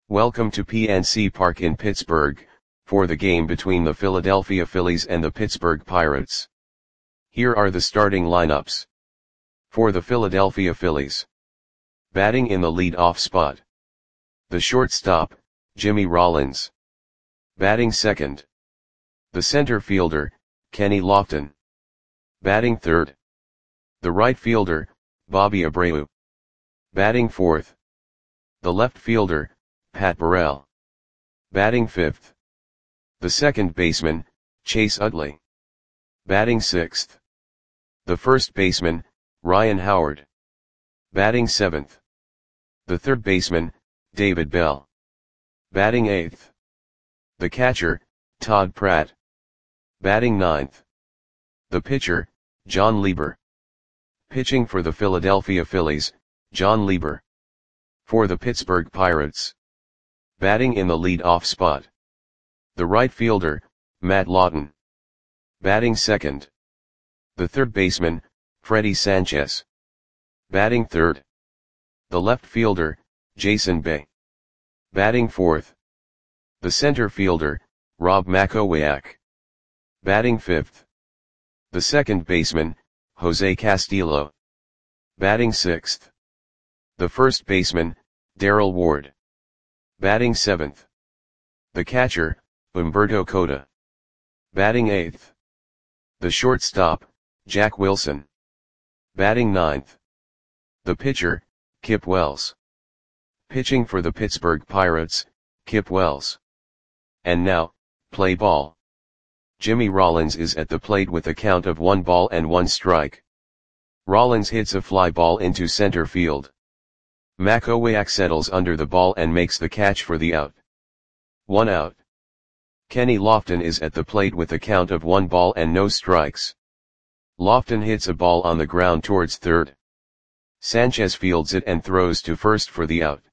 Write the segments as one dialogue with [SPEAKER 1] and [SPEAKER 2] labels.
[SPEAKER 1] Welcome to PNC Park in Pittsburgh, for the game between the Philadelphia Phillies and the Pittsburgh Pirates. Here are the starting lineups. For the Philadelphia Phillies. Batting in the lead-off spot. The shortstop, Jimmy Rollins. Batting second. The center fielder, Kenny Lofton. Batting third. The right fielder, Bobby Abreu. Batting fourth. The left fielder, Pat Burrell. Batting fifth. The second baseman, Chase Utley. Batting sixth. The first baseman, Ryan Howard. Batting seventh. The third baseman, David Bell. Batting eighth. The catcher, Todd Pratt. Batting ninth. The pitcher, John Lieber. Pitching for the Philadelphia Phillies, John Lieber. For the Pittsburgh Pirates. Batting in the lead-off spot. The right fielder, Matt Lawton. Batting second. The third baseman, Freddie Sanchez. Batting third. The left fielder, Jason Bay. Batting fourth. The center fielder, Rob Makowiak. Batting fifth. The second baseman, Jose Castillo. Batting sixth. The first baseman, Darrell Ward. Batting seventh. The catcher, Humberto Cota. Batting eighth. The shortstop, Jack Wilson. Batting ninth. The pitcher, Kip Wells. Pitching for the Pittsburgh Pirates, Kip Wells. And now, play ball. Jimmy Rollins is at the plate with a count of 1 strike. Rollins hits a fly ball into center field. Makowiak settles under the ball and makes the catch for the out. 1 out. Kenny Lofton is at the plate with a count of 1 strikes. Lofton hits a ball on the ground towards third. Sanchez fields it and throws to first for the out.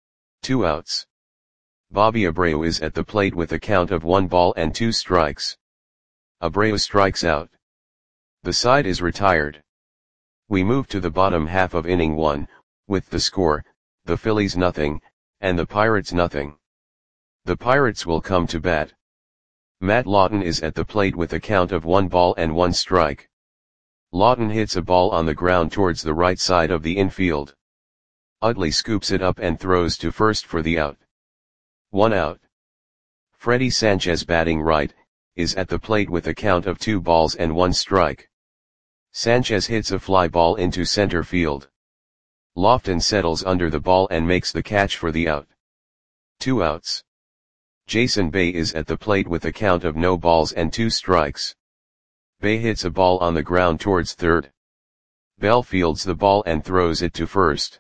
[SPEAKER 1] 2 outs. Bobby Abreu is at the plate with a count of 1 strikes. Abreu strikes out. The side is retired. We move to the bottom half of inning 1, with the score, the Phillies nothing, and the Pirates nothing. The Pirates will come to bat. Matt Lawton is at the plate with a count of 1 strike. Lawton hits a ball on the ground towards the right side of the infield. Utley scoops it up and throws to first for the out. 1 out. Freddie Sanchez, batting right, is at the plate with a count of 2 strike. Sanchez hits a fly ball into center field. Lofton settles under the ball and makes the catch for the out. 2 outs. Jason Bay is at the plate with a count of 2 strikes. Bay hits a ball on the ground towards third. Bell fields the ball and throws it to first.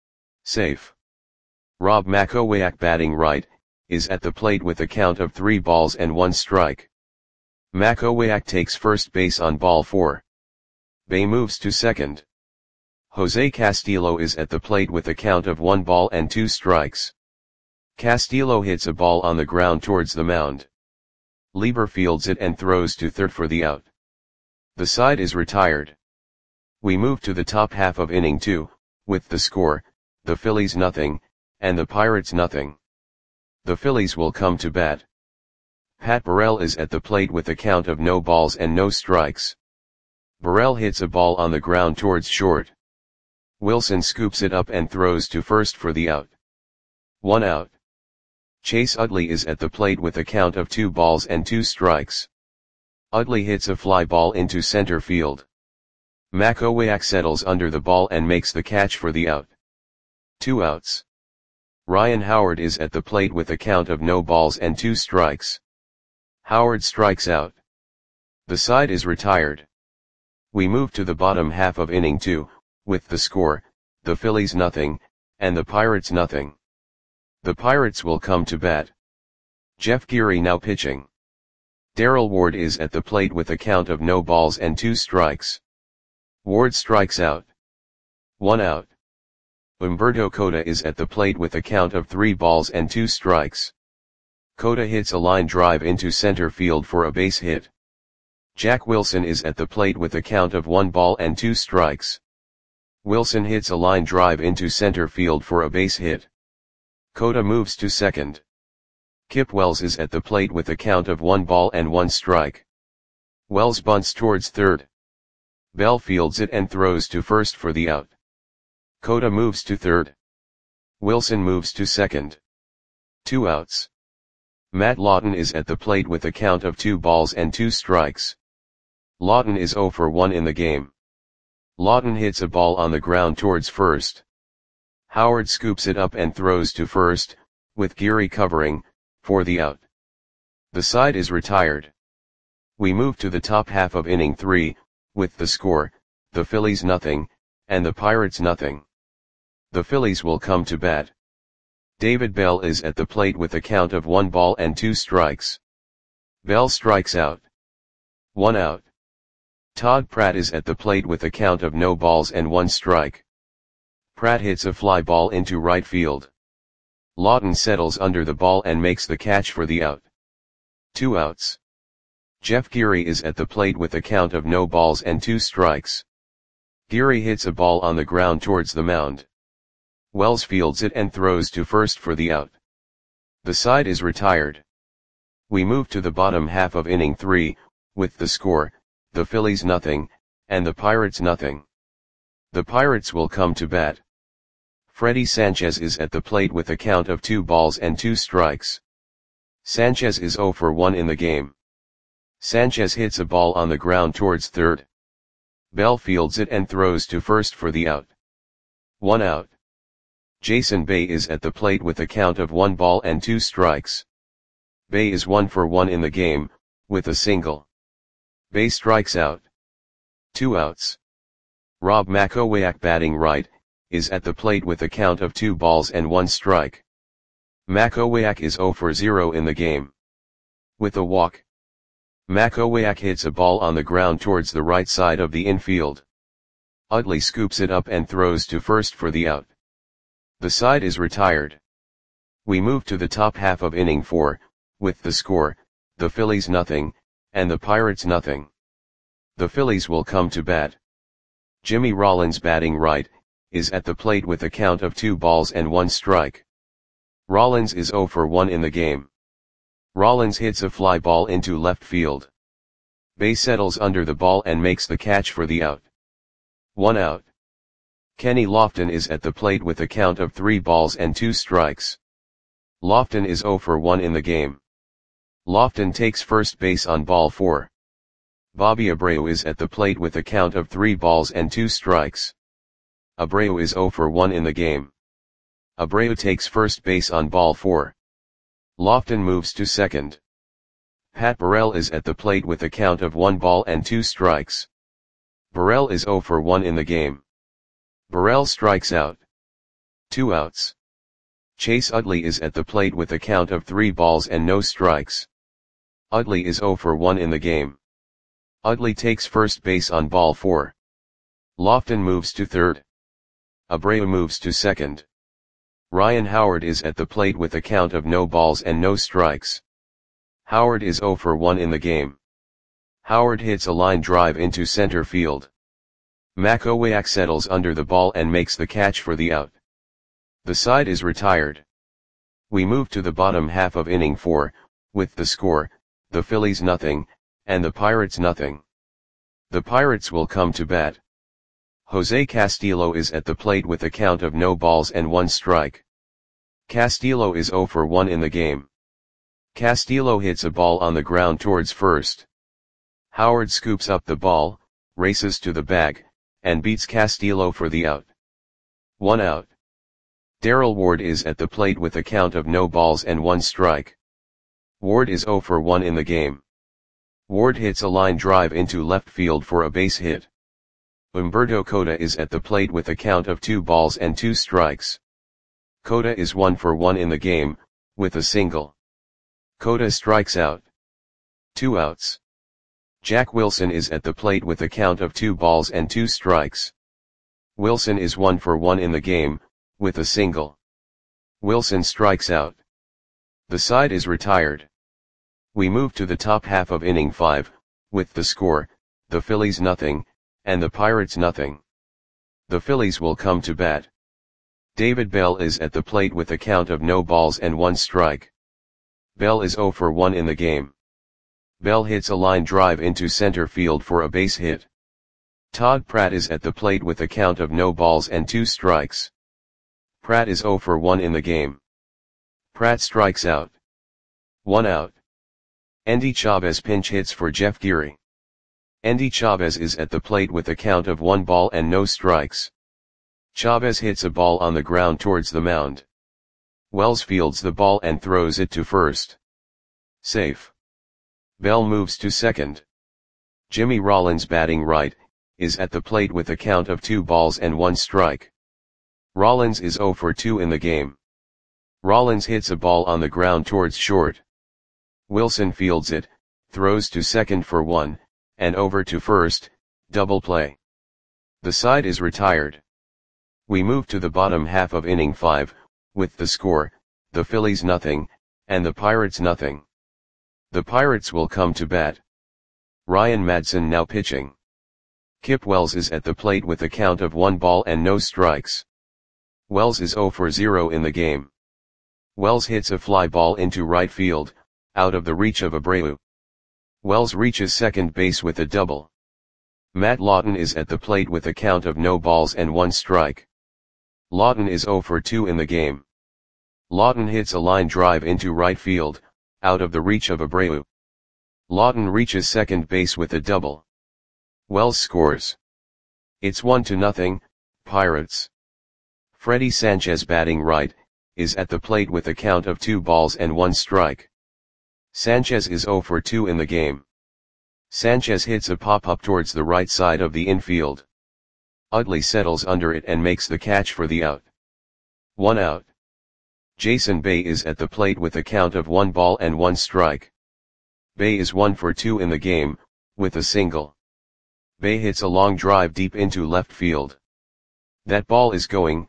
[SPEAKER 1] Safe. Rob Makowiak, batting right, is at the plate with a count of 3 strike. Makowiak takes first base on ball 4. Bay moves to second. Jose Castillo is at the plate with a count of 1 strikes. Castillo hits a ball on the ground towards the mound. Lieber fields it and throws to third for the out. The side is retired. We move to the top half of inning 2, with the score, the Phillies nothing, and the Pirates nothing. The Phillies will come to bat. Pat Burrell is at the plate with a count of no strikes. Burrell hits a ball on the ground towards short. Wilson scoops it up and throws to first for the out. 1 out. Chase Utley is at the plate with a count of 2 strikes. Utley hits a fly ball into center field. Makowiak settles under the ball and makes the catch for the out. 2 outs. Ryan Howard is at the plate with a count of 2 strikes. Howard strikes out. The side is retired. We move to the bottom half of inning 2, with the score, the Phillies nothing, and the Pirates nothing. The Pirates will come to bat. Jeff Geary now pitching. Darrell Ward is at the plate with a count of 2 strikes. Ward strikes out. 1 out. Humberto Cota is at the plate with a count of 3 strikes. Cota hits a line drive into center field for a base hit. Jack Wilson is at the plate with a count of 1 strikes. Wilson hits a line drive into center field for a base hit. Cota moves to second. Kip Wells is at the plate with a count of 1 ball and 1 strike. Wells bunts towards third. Bell fields it and throws to first for the out. Cota moves to third. Wilson moves to second. 2 outs. Matt Lawton is at the plate with a count of 2 balls and 2 strikes. Lawton is 0 for 1 in the game. Lawton hits a ball on the ground towards first. Howard scoops it up and throws to first, with Geary covering, for the out. The side is retired. We move to the top half of inning 3, with the score, the Phillies nothing, and the Pirates nothing. The Phillies will come to bat. David Bell is at the plate with a count of 1 ball and 2 strikes. Bell strikes out. 1 out. Todd Pratt is at the plate with a count of no balls and 1 strike. Pratt hits a fly ball into right field. Lawton settles under the ball and makes the catch for the out. 2 outs. Jeff Geary is at the plate with a count of no balls and 2 strikes. Geary hits a ball on the ground towards the mound. Wells fields it and throws to first for the out. The side is retired. We move to the bottom half of inning 3, with the score, the Phillies nothing, and the Pirates nothing. The Pirates will come to bat. Freddie Sanchez is at the plate with a count of 2 balls and 2 strikes. Sanchez is 0 for 1 in the game. Sanchez hits a ball on the ground towards third. Bell fields it and throws to first for the out. 1 out. Jason Bay is at the plate with a count of 1 ball and 2 strikes. Bay is 1 for 1 in the game, with a single. Bay strikes out. 2 outs. Rob Makowiak, batting right, is at the plate with a count of 2 balls and 1 strike. Makowiak is 0 for 0 in the game. With a walk. Makowiak hits a ball on the ground towards the right side of the infield. Utley scoops it up and throws to first for the out. The side is retired. We move to the top half of inning 4, with the score, the Phillies nothing, and the Pirates nothing. The Phillies will come to bat. Jimmy Rollins, batting right, is at the plate with a count of 2 balls and 1 strike. Rollins is 0 for 1 in the game. Rollins hits a fly ball into left field. Bay settles under the ball and makes the catch for the out. 1 out. Kenny Lofton is at the plate with a count of 3 balls and 2 strikes. Lofton is 0 for 1 in the game. Lofton takes first base on ball 4. Bobby Abreu is at the plate with a count of 3 balls and 2 strikes. Abreu is 0 for 1 in the game. Abreu takes first base on ball 4. Lofton moves to second. Pat Burrell is at the plate with a count of 1 ball and 2 strikes. Burrell is 0 for 1 in the game. Burrell strikes out. 2 outs. Chase Utley is at the plate with a count of 3 balls and no strikes. Utley is 0 for 1 in the game. Utley takes first base on ball 4. Lofton moves to third. Abreu moves to second. Ryan Howard is at the plate with a count of no balls and no strikes. Howard is 0 for 1 in the game. Howard hits a line drive into center field. Makowiak settles under the ball and makes the catch for the out. The side is retired. We move to the bottom half of inning 4, with the score, the Phillies nothing, and the Pirates nothing. The Pirates will come to bat. Jose Castillo is at the plate with a count of no balls and 1 strike. Castillo is 0 for 1 in the game. Castillo hits a ball on the ground towards first. Howard scoops up the ball, races to the bag, and beats Castillo for the out. 1 out. Darrell Ward is at the plate with a count of no balls and 1 strike. Ward is 0 for 1 in the game. Ward hits a line drive into left field for a base hit. Humberto Cota is at the plate with a count of 2 balls and 2 strikes. Cota is 1 for 1 in the game, with a single. Cota strikes out. 2 outs. Jack Wilson is at the plate with a count of 2 balls and 2 strikes. Wilson is 1 for 1 in the game, with a single. Wilson strikes out. The side is retired. We move to the top half of inning 5, with the score, the Phillies nothing, and the Pirates nothing. The Phillies will come to bat. David Bell is at the plate with a count of no balls and 1 strike. Bell is 0 for 1 in the game. Bell hits a line drive into center field for a base hit. Todd Pratt is at the plate with a count of no balls and 2 strikes. Pratt is 0 for 1 in the game. Pratt strikes out. 1 out. Endy Chavez pinch hits for Jeff Geary. Endy Chavez is at the plate with a count of 1 ball and no strikes. Chavez hits a ball on the ground towards the mound. Wells fields the ball and throws it to first. Safe. Bell moves to second. Jimmy Rollins, batting right, is at the plate with a count of 2 balls and 1 strike. Rollins is 0 for 2 in the game. Rollins hits a ball on the ground towards short. Wilson fields it, throws to second for 1, and over to first, double play. The side is retired. We move to the bottom half of inning 5, with the score, the Phillies nothing, and the Pirates nothing. The Pirates will come to bat. Ryan Madson now pitching. Kip Wells is at the plate with a count of 1 ball and no strikes. Wells is 0 for 0 in the game. Wells hits a fly ball into right field, out of the reach of Abreu. Wells reaches second base with a double. Matt Lawton is at the plate with a count of no balls and 1 strike. Lawton is 0 for 2 in the game. Lawton hits a line drive into right field, out of the reach of Abreu. Lawton reaches second base with a double. Wells scores. It's 1-0, Pirates. Freddie Sanchez, batting right, is at the plate with a count of 2 balls and 1 strike. Sanchez is 0 for 2 in the game. Sanchez hits a pop-up towards the right side of the infield. Utley settles under it and makes the catch for the out. 1 out. Jason Bay is at the plate with a count of 1 ball and 1 strike. Bay is 1 for 2 in the game, with a single. Bay hits a long drive deep into left field. That ball is gone.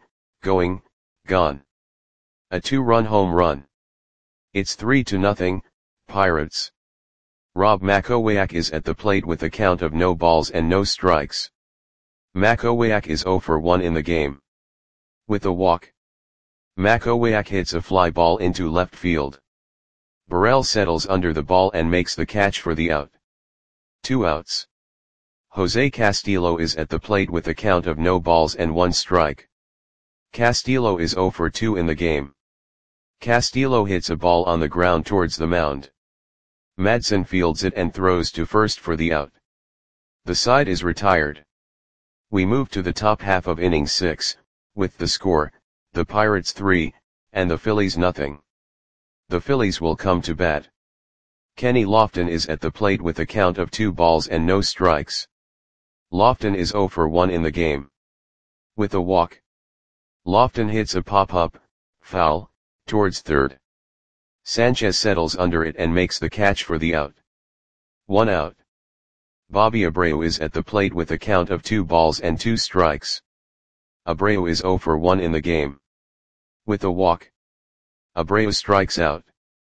[SPEAKER 1] A 2-run home run. It's 3-0, Pirates. Rob Makowiak is at the plate with a count of no balls and no strikes. Makowiak is 0 for 1 in the game. With a walk. Makowiak hits a fly ball into left field. Burrell settles under the ball and makes the catch for the out. 2 outs. Jose Castillo is at the plate with a count of no balls and 1 strike. Castillo is 0 for 2 in the game. Castillo hits a ball on the ground towards the mound. Madson fields it and throws to first for the out. The side is retired. We move to the top half of inning 6, with the score, the Pirates 3, and the Phillies nothing. The Phillies will come to bat. Kenny Lofton is at the plate with a count of 2 balls and no strikes. Lofton is 0 for 1 in the game. With a walk. Lofton hits a pop-up, foul, towards third. Sanchez settles under it and makes the catch for the out. 1 out. Bobby Abreu is at the plate with a count of 2 balls and 2 strikes. Abreu is 0 for 1 in the game. With a walk. Abreu strikes out.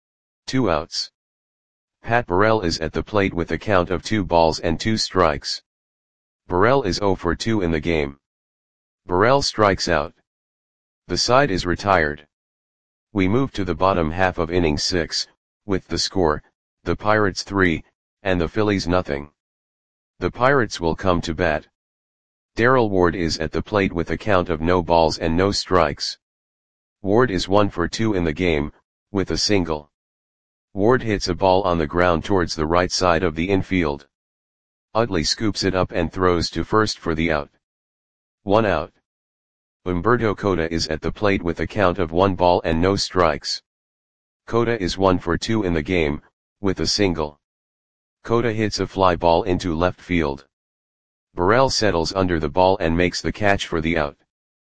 [SPEAKER 1] 2 outs. Pat Burrell is at the plate with a count of 2 balls and 2 strikes. Burrell is 0 for 2 in the game. Burrell strikes out. The side is retired. We move to the bottom half of inning 6, with the score, the Pirates 3, and the Phillies nothing. The Pirates will come to bat. Darrell Ward is at the plate with a count of no balls and no strikes. Ward is 1 for 2 in the game, with a single. Ward hits a ball on the ground towards the right side of the infield. Utley scoops it up and throws to first for the out. 1 out. Humberto Cota is at the plate with a count of 1 ball and no strikes. Cota is 1 for 2 in the game, with a single. Cota hits a fly ball into left field. Burrell settles under the ball and makes the catch for the out.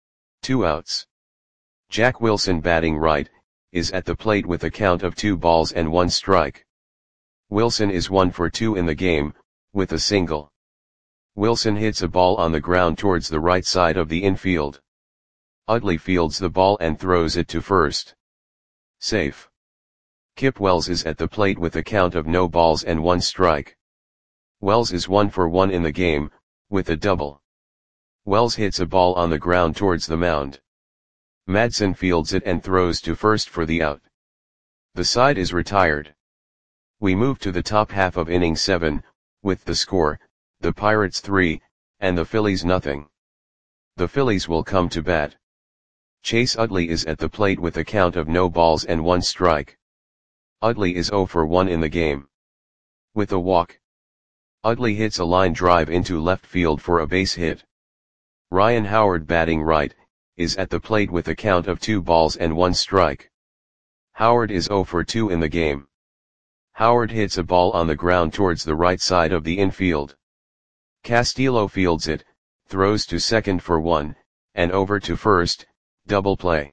[SPEAKER 1] 2 outs. Jack Wilson, batting right, is at the plate with a count of 2 balls and 1 strike. Wilson is 1 for 2 in the game, with a single. Wilson hits a ball on the ground towards the right side of the infield. Utley fields the ball and throws it to first. Safe. Kip Wells is at the plate with a count of no balls and 1 strike. Wells is 1 for 1 in the game, with a double. Wells hits a ball on the ground towards the mound. Madsen fields it and throws to first for the out. The side is retired. We move to the top half of inning 7, with the score, the Pirates 3, and the Phillies nothing. The Phillies will come to bat. Chase Utley is at the plate with a count of no balls and 1 strike. Utley is 0 for 1 in the game. With a walk, Utley hits a line drive into left field for a base hit. Ryan Howard, batting right, is at the plate with a count of 2 balls and 1 strike. Howard is 0 for 2 in the game. Howard hits a ball on the ground towards the right side of the infield. Castillo fields it, throws to second for 1, and over to first, double play.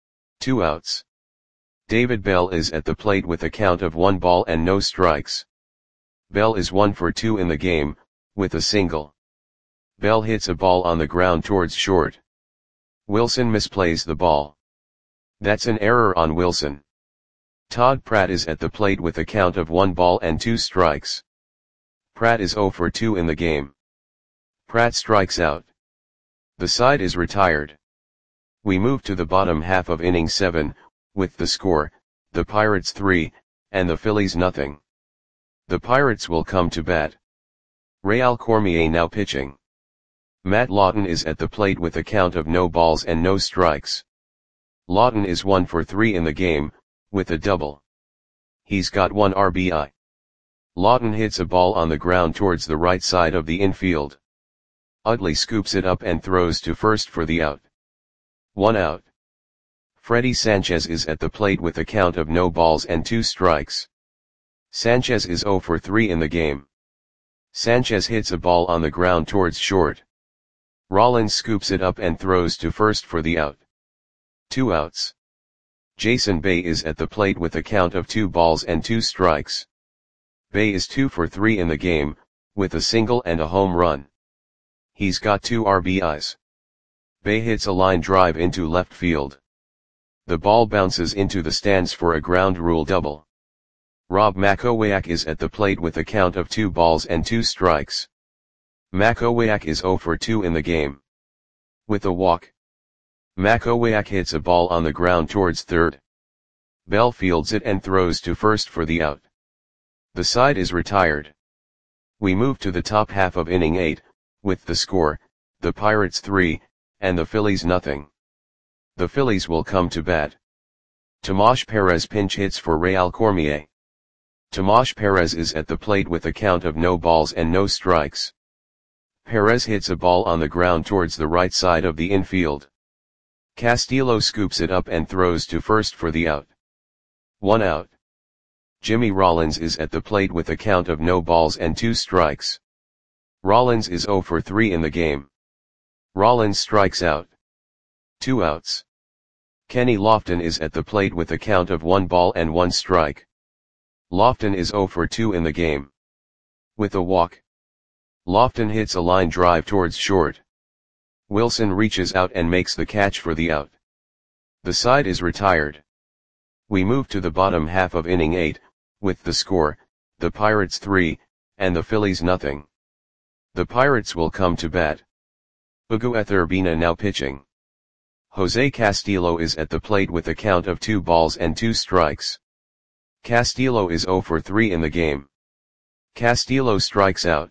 [SPEAKER 1] 2 outs. David Bell is at the plate with a count of 1 ball and no strikes. Bell is 1 for 2 in the game, with a single. Bell hits a ball on the ground towards short. Wilson misplays the ball. That's an error on Wilson. Todd Pratt is at the plate with a count of 1 ball and 2 strikes. Pratt is 0 for 2 in the game. Pratt strikes out. The side is retired. We move to the bottom half of inning 7, with the score, the Pirates 3, and the Phillies nothing. The Pirates will come to bat. Real Cormier now pitching. Matt Lawton is at the plate with a count of no balls and no strikes. Lawton is 1 for 3 in the game, with a double. He's got 1 RBI. Lawton hits a ball on the ground towards the right side of the infield. Utley scoops it up and throws to first for the out. 1 out. Freddie Sanchez is at the plate with a count of no balls and 2 strikes. Sanchez is 0 for 3 in the game. Sanchez hits a ball on the ground towards short. Rollins scoops it up and throws to first for the out. 2 outs. Jason Bay is at the plate with a count of 2 balls and 2 strikes. Bay is 2 for 3 in the game, with a single and a home run. He's got 2 RBIs. Bay hits a line drive into left field. The ball bounces into the stands for a ground rule double. Rob Makowiak is at the plate with a count of 2 balls and 2 strikes. Makowiak is 0 for 2 in the game. With a walk, Makowiak hits a ball on the ground towards third. Bell fields it and throws to first for the out. The side is retired. We move to the top half of inning 8, with the score, the Pirates 3, and the Phillies nothing. The Phillies will come to bat. Tomas Perez pinch hits for Real Cormier. Tomas Perez is at the plate with a count of no balls and no strikes. Perez hits a ball on the ground towards the right side of the infield. Castillo scoops it up and throws to first for the out. 1 out. Jimmy Rollins is at the plate with a count of no balls and 2 strikes. Rollins is 0 for 3 in the game. Rollins strikes out. 2 outs. Kenny Lofton is at the plate with a count of 1 ball and 1 strike. Lofton is 0 for 2 in the game. With a walk, Lofton hits a line drive towards short. Wilson reaches out and makes the catch for the out. The side is retired. We move to the bottom half of inning 8, with the score, the Pirates 3, and the Phillies nothing. The Pirates will come to bat. Ugueth Urbina now pitching. Jose Castillo is at the plate with a count of 2 balls and 2 strikes. Castillo is 0 for 3 in the game. Castillo strikes out.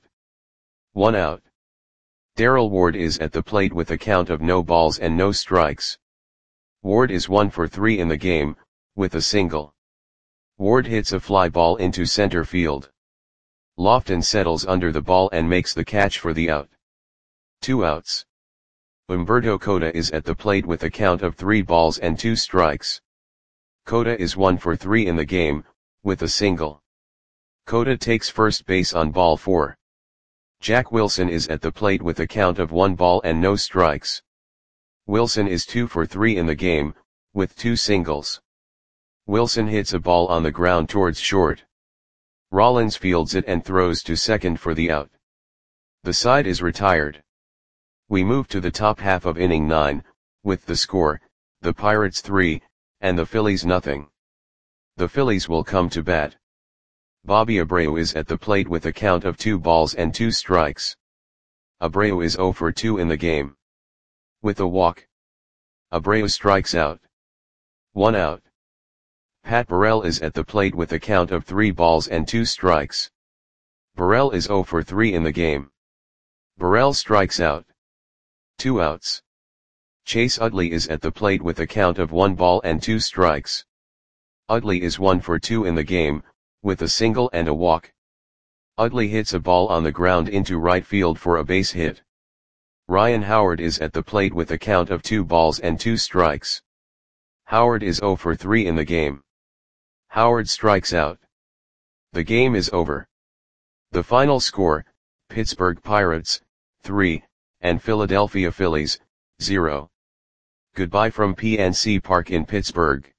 [SPEAKER 1] 1 out. Darrell Ward is at the plate with a count of no balls and no strikes. Ward is 1 for 3 in the game, with a single. Ward hits a fly ball into center field. Lofton settles under the ball and makes the catch for the out. 2 outs. Humberto Cota is at the plate with a count of 3 balls and 2 strikes. Cota is 1 for 3 in the game, with a single. Cota takes first base on ball 4. Jack Wilson is at the plate with a count of 1 ball and no strikes. Wilson is 2 for 3 in the game, with 2 singles. Wilson hits a ball on the ground towards short. Rollins fields it and throws to second for the out. The side is retired. We move to the top half of inning 9, with the score, the Pirates 3, and the Phillies nothing. The Phillies will come to bat. Bobby Abreu is at the plate with a count of 2 balls and 2 strikes. Abreu is 0 for 2 in the game. With a walk, Abreu strikes out. 1 out. Pat Burrell is at the plate with a count of 3 balls and 2 strikes. Burrell is 0 for 3 in the game. Burrell strikes out. 2 outs. Chase Utley is at the plate with a count of 1 ball and 2 strikes. Utley is 1 for 2 in the game, with a single and a walk. Utley hits a ball on the ground into right field for a base hit. Ryan Howard is at the plate with a count of 2 balls and 2 strikes. Howard is 0 for 3 in the game. Howard strikes out. The game is over. The final score, Pittsburgh Pirates, 3, and Philadelphia Phillies, 0. Goodbye from PNC Park in Pittsburgh.